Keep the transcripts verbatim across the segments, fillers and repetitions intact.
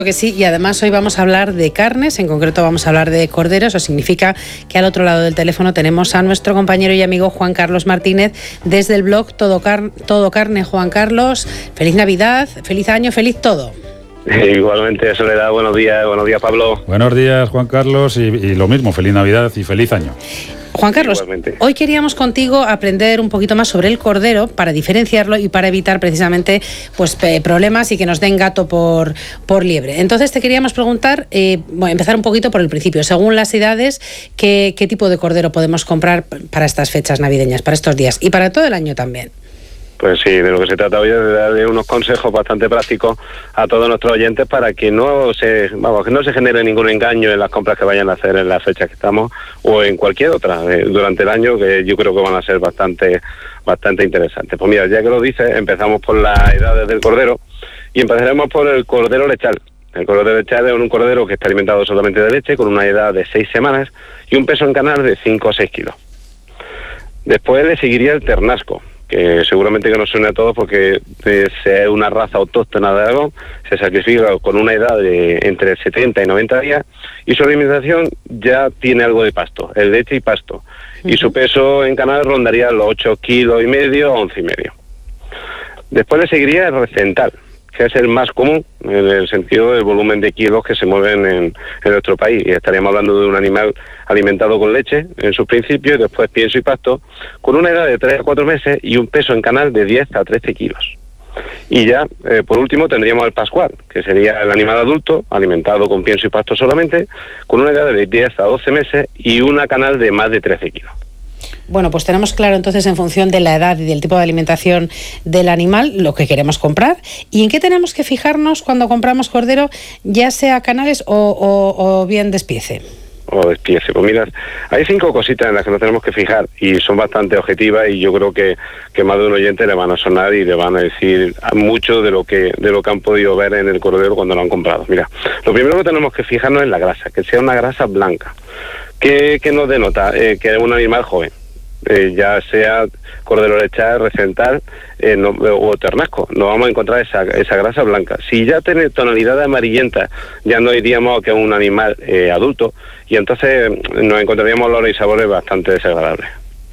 Que sí, y además hoy vamos a hablar de carnes, en concreto vamos a hablar de cordero. Eso significa que al otro lado del teléfono tenemos a nuestro compañero y amigo Juan Carlos Martínez desde el blog Todo, Car- Todo Carne. Juan Carlos, feliz Navidad, feliz año, feliz todo. Igualmente, Soledad, buenos días, buenos días, Pablo. Buenos días, Juan Carlos, y, y lo mismo, feliz Navidad y feliz año. Juan Carlos, igualmente. Hoy queríamos contigo aprender un poquito más sobre el cordero para diferenciarlo y para evitar precisamente pues problemas y que nos den gato por, por liebre. Entonces te queríamos preguntar, eh, bueno, empezar un poquito por el principio. Según las edades, ¿qué, qué tipo de cordero podemos comprar para estas fechas navideñas, para estos días y para todo el año también? Pues sí, de lo que se trata hoy es de darle unos consejos bastante prácticos a todos nuestros oyentes para que no se, vamos, que no se genere ningún engaño en las compras que vayan a hacer en las fechas que estamos o en cualquier otra eh, durante el año, que yo creo que van a ser bastante, bastante interesantes. Pues mira, ya que lo dices, empezamos por las edades del cordero y empezaremos por el cordero lechal. El cordero lechal es un cordero que está alimentado solamente de leche, con una edad de seis semanas y un peso en canal de cinco o seis kilos. Después le seguiría el ternasco, que seguramente que nos suena a todos porque es una raza autóctona de Aragón, se sacrifica con una edad de entre setenta y noventa días y su alimentación ya tiene algo de pasto, es leche y pasto, uh-huh. y su peso en canal rondaría los ocho kilos y medio, once y medio. Después le seguiría el recental, que es el más común en el sentido del volumen de kilos que se mueven en, en nuestro país. Y estaríamos hablando de un animal alimentado con leche en sus principios, y después pienso y pasto, con una edad de tres a cuatro meses y un peso en canal de diez a trece kilos. Y ya, eh, por último, tendríamos el pascual, que sería el animal adulto, alimentado con pienso y pasto solamente, con una edad de diez a doce meses y una canal de más de trece kilos. Bueno, pues tenemos claro entonces en función de la edad y del tipo de alimentación del animal lo que queremos comprar. ¿Y en qué tenemos que fijarnos cuando compramos cordero, ya sea canales o, o, o bien despiece? O despiece. Pues mira, hay cinco cositas en las que nos tenemos que fijar y son bastante objetivas, y yo creo que, que más de un oyente le van a sonar y le van a decir mucho de lo que de lo que han podido ver en el cordero cuando lo han comprado. Mira, lo primero que tenemos que fijarnos es la grasa, que sea una grasa blanca. ¿Qué, qué nos denota? Eh, que es un animal joven. Eh, ya sea cordero lechal, recental eh, no, o ternasco, no vamos a encontrar esa, esa grasa blanca. Si ya tiene tonalidad amarillenta, ya no diríamos que es un animal eh, adulto, y entonces nos encontraríamos olores y sabores bastante desagradables.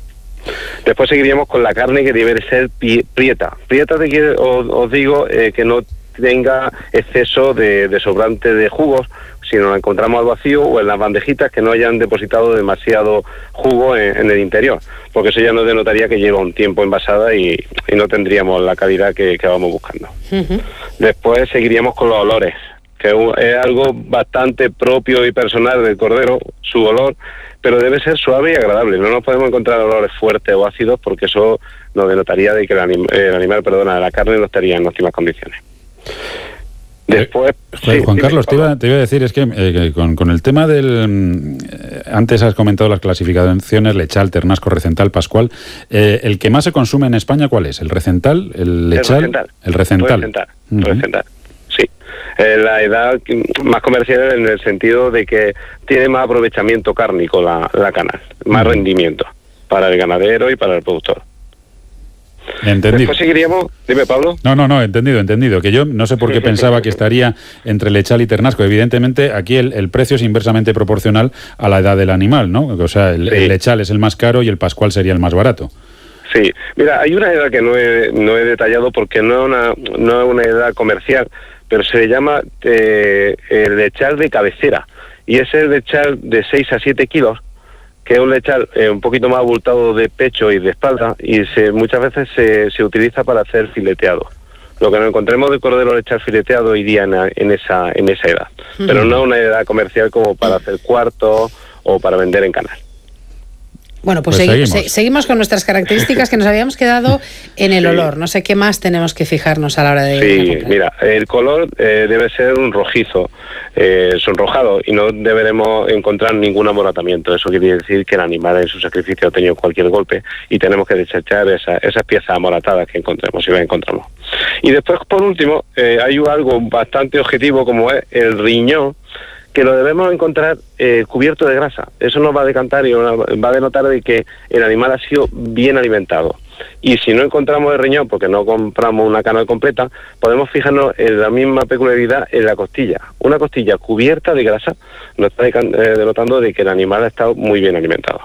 Después seguiríamos con la carne, que debe ser pi- prieta. Prieta te quiero, os, os digo eh, que no tenga exceso de, de sobrante de jugos, si nos la encontramos al vacío o en las bandejitas que no hayan depositado demasiado jugo en, en el interior, porque eso ya nos denotaría que lleva un tiempo envasada y, y no tendríamos la calidad que, que vamos buscando. Uh-huh. Después seguiríamos con los olores, que es algo bastante propio y personal del cordero, su olor, pero debe ser suave y agradable. No nos podemos encontrar olores fuertes o ácidos, porque eso nos denotaría de que el, anim- el animal, perdona, la carne no estaría en óptimas condiciones. Después, eh, Juan sí, Carlos, te iba, te iba a decir, es que, eh, que con, con el tema del... Eh, antes has comentado las clasificaciones, lechal, ternasco, recental, pascual. Eh, ¿El que más se consume en España cuál es? ¿El recental, el lechal? El recental. El recental. Recental, uh-huh. recental. Sí. Eh, la edad más comercial en el sentido de que tiene más aprovechamiento cárnico la, la canal, más uh-huh. rendimiento para el ganadero y para el productor. Entendido. Después seguiríamos, dime Pablo. No, no, no, entendido, entendido. Que yo no sé por qué pensaba que estaría entre lechal y ternasco. Evidentemente, aquí el, el precio es inversamente proporcional a la edad del animal, ¿no? O sea, el, sí. el lechal es el más caro y el pascual sería el más barato. Sí, mira, hay una edad que no he, no he detallado porque no es una, no es una edad comercial, pero se llama eh, el lechal de cabecera, y es el lechal de seis a siete kilos, que es un lechal eh, un poquito más abultado de pecho y de espalda, y se, muchas veces se, se utiliza para hacer fileteado. Lo que nos encontremos de cordero lechal fileteado iría en, en, esa, en esa edad, uh-huh. pero no una edad comercial como para hacer cuartos o para vender en canal. Bueno, pues, pues segui- seguimos. Se- seguimos con nuestras características, que nos habíamos quedado en el sí. olor. No sé qué más tenemos que fijarnos a la hora de... Sí, de mira, el color eh, debe ser un rojizo, eh, sonrojado, y no deberemos encontrar ningún amoratamiento. Eso quiere decir que el animal en su sacrificio ha tenido cualquier golpe y tenemos que desechar esa, esas piezas amoratadas que encontremos, si las encontramos. Y después, por último, eh, hay algo bastante objetivo como es el riñón, que lo debemos encontrar eh, cubierto de grasa. Eso nos va a decantar y va a denotar de que el animal ha sido bien alimentado. Y si no encontramos el riñón, porque no compramos una carne completa, podemos fijarnos en la misma peculiaridad en la costilla. Una costilla cubierta de grasa nos está denotando de que el animal ha estado muy bien alimentado.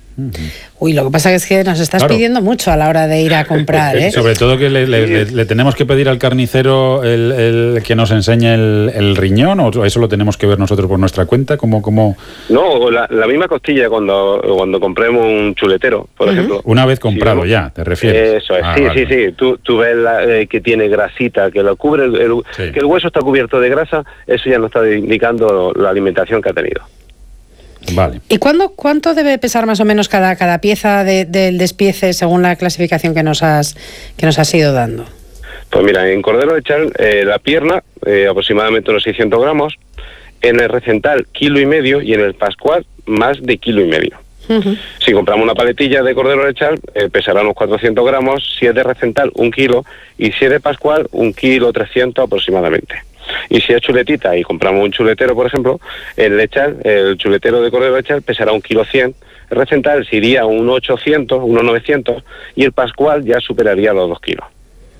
Uy, lo que pasa es que nos estás claro. pidiendo mucho a la hora de ir a comprar, ¿eh? Sobre todo que le, le, le, le tenemos que pedir al carnicero el, el que nos enseñe el, el riñón, o eso lo tenemos que ver nosotros por nuestra cuenta, como como no, la, la misma costilla cuando cuando compremos un chuletero, por uh-huh. ejemplo. Una vez comprado sí, ya, ¿te refieres? Eso es, ah, sí, vale. sí, sí. Tú, tú ves la, eh, que tiene grasita, que lo cubre, el, el, sí. que el hueso está cubierto de grasa, eso ya nos está indicando la alimentación que ha tenido. Vale. ¿Y cuándo, cuánto debe pesar más o menos cada, cada pieza de, del despiece según la clasificación que nos has que nos has ido dando? Pues mira, en cordero lechal eh, la pierna eh, aproximadamente unos seiscientos gramos, en el recental kilo y medio y en el pascual más de kilo y medio. Uh-huh. Si compramos una paletilla de cordero lechal eh, pesará unos cuatrocientos gramos, si es de recental un kilo y si es de pascual un kilo trescientos aproximadamente. Y si es chuletita y compramos un chuletero, por ejemplo, el lechal, el chuletero de cordero lechal pesará un kilo cien, el recental se iría a un ochocientos, unos novecientos y el pascual ya superaría los dos kilos.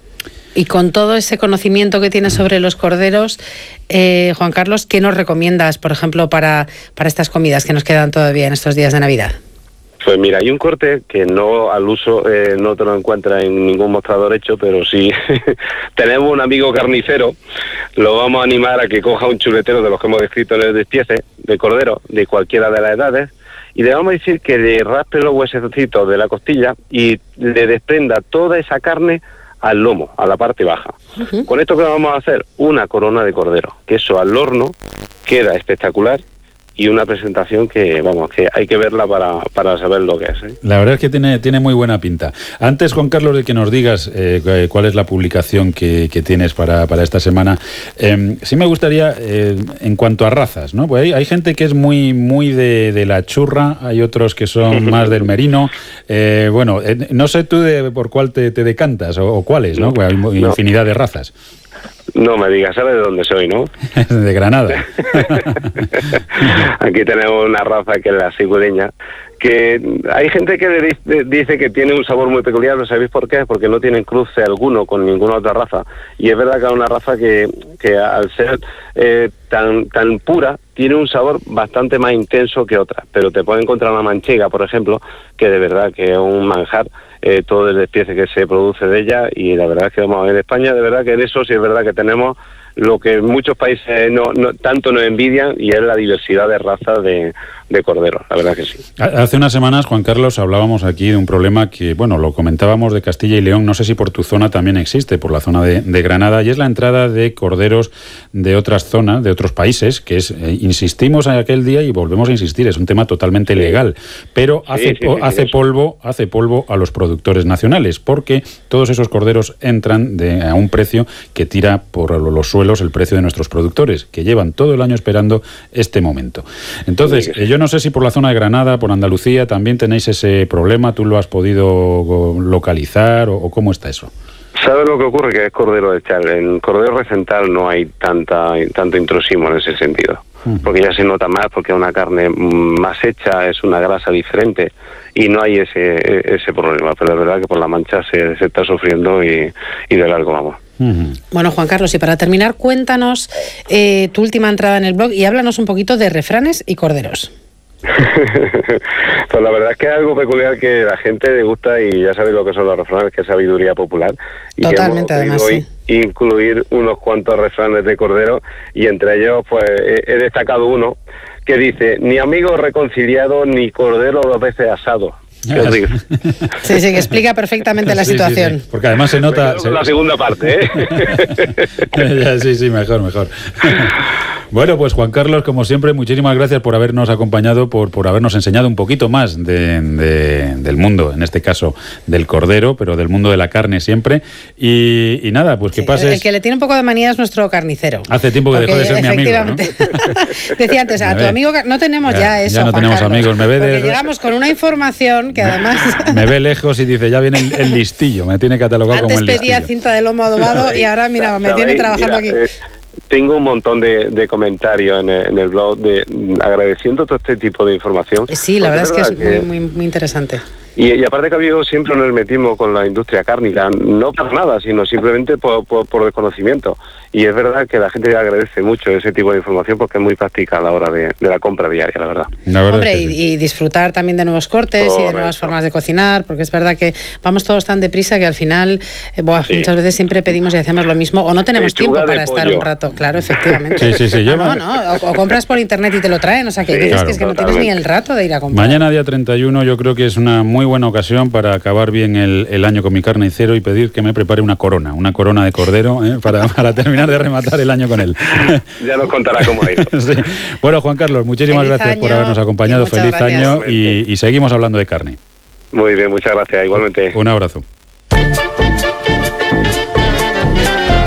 Y con todo ese conocimiento que tienes sobre los corderos, eh, Juan Carlos, ¿qué nos recomiendas, por ejemplo, para, para estas comidas que nos quedan todavía en estos días de Navidad? Pues mira, hay un corte que no al uso eh, no te lo encuentras en ningún mostrador hecho, pero si tenemos un amigo carnicero, lo vamos a animar a que coja un chuletero de los que hemos descrito en el despiece, de cordero, de cualquiera de las edades, y le vamos a decir que le raspe los huesecitos de la costilla y le desprenda toda esa carne al lomo, a la parte baja. Uh-huh. Con esto que vamos a hacer, una corona de cordero, que eso al horno queda espectacular. Y una presentación que, vamos, que hay que verla para, para saber lo que es, ¿eh? La verdad es que tiene, tiene muy buena pinta. Antes, Juan Carlos, de que nos digas eh, cuál es la publicación que, que tienes para, para esta semana, eh, sí me gustaría, eh, en cuanto a razas, ¿no? Pues hay, hay gente que es muy, muy de, de la churra, hay otros que son más del merino. Eh, bueno, eh, no sé tú de, por cuál te, te decantas o, o cuáles, ¿no? Pues hay no. infinidad de razas. No me digas, ¿sabes de dónde soy, no? De Granada. Aquí tenemos una raza que es la sigureña, que hay gente que le dice que tiene un sabor muy peculiar, ¿no sabéis por qué? Porque no tienen cruce alguno con ninguna otra raza. Y es verdad que es una raza que, que al ser eh, tan, tan pura, tiene un sabor bastante más intenso que otras. Pero te puedes encontrar una manchega, por ejemplo, que de verdad que es un manjar. Eh, todo el despiece que se produce de ella, y la verdad es que vamos, en España de verdad que en eso sí es verdad que tenemos lo que muchos países no, no tanto nos envidian, y es la diversidad de razas de, de corderos, la verdad que sí. Hace unas semanas, Juan Carlos, hablábamos aquí de un problema que, bueno, lo comentábamos de Castilla y León, no sé si por tu zona también existe, por la zona de, de Granada, y es la entrada de corderos de otras zonas, de otros países, que es, eh, insistimos en aquel día y volvemos a insistir, es un tema totalmente sí. legal, pero sí, hace, sí, sí, hace sí, polvo, hace polvo a los productores nacionales, porque todos esos corderos entran de, a un precio que tira por los suelos el precio de nuestros productores, que llevan todo el año esperando este momento. Entonces, sí, yo no sé si por la zona de Granada, por Andalucía, también tenéis ese problema, ¿tú lo has podido localizar o, o cómo está eso? ¿Sabes lo que ocurre? Que es cordero lechal. En cordero recental no hay tanta tanto intrusismo en ese sentido. Uh-huh. Porque ya se nota más, porque es una carne más hecha, es una grasa diferente y no hay ese ese problema. Pero es verdad que por la mancha se, se está sufriendo y, y de largo vamos. Uh-huh. Bueno, Juan Carlos, y para terminar, cuéntanos eh, tu última entrada en el blog y háblanos un poquito de refranes y corderos. Pues la verdad es que es algo peculiar que la gente le gusta, y ya sabéis lo que son los refranes, que es sabiduría popular. Y totalmente, que hemos además, sí. incluir unos cuantos refranes de cordero, y entre ellos pues he, he destacado uno que dice: ni amigo reconciliado, ni cordero dos veces asado. Sí, sí, que explica perfectamente la sí, situación. Sí, sí. Porque además se nota... Se... La segunda parte, ¿eh? Sí, sí, mejor, mejor. Bueno, pues Juan Carlos, como siempre, muchísimas gracias por habernos acompañado, por, por habernos enseñado un poquito más de, de, del mundo, en este caso del cordero, pero del mundo de la carne siempre. Y, y nada, pues que sí, pases... El que le tiene un poco de manía es nuestro carnicero. Hace tiempo que dejó de ser mi amigo, ¿no? Decía antes, a tu amigo... No tenemos ya, ya eso, Ya no Juan tenemos Carlos, amigos. Me ve de... Porque llegamos con una información que además... Me ve lejos y dice, ya viene el, el listillo, me tiene catalogado Antes como el listillo. Antes pedía cinta de lomo adobado y ahora, mira, me tiene trabajando mira, aquí. Eh... tengo un montón de, de comentarios en el, en el blog de agradeciendo todo este tipo de información. Sí, la verdad es, verdad es que es muy, muy, muy interesante. Y, y aparte que ha habido siempre un hermetismo con la industria cárnica, no por nada, sino simplemente por, por, por desconocimiento. Y es verdad que la gente agradece mucho ese tipo de información porque es muy práctica a la hora de, de la compra diaria, la verdad. La verdad Hombre, es que y, sí. y disfrutar también de nuevos cortes Correcto. y de nuevas formas de cocinar, porque es verdad que vamos todos tan deprisa que al final, eh, buah, sí. muchas veces siempre pedimos y hacemos lo mismo, o no tenemos Pechuga tiempo para estar pollo. un rato, claro, efectivamente. Sí, sí, sí. No, no, no, o, o compras por internet y te lo traen, o sea, que, sí, claro, que es que totalmente. no tienes ni el rato de ir a comprar. Mañana, día treinta y uno, yo creo que es una muy buena ocasión para acabar bien el, el año con mi carnicero y pedir que me prepare una corona, una corona de cordero, ¿eh? para, para terminar de rematar el año con él. Ya nos contará cómo ha ido. Sí. Bueno, Juan Carlos, muchísimas Feliz gracias año, por habernos acompañado. Feliz gracias. año y, y seguimos hablando de carne. Muy bien, muchas gracias, igualmente. Un abrazo.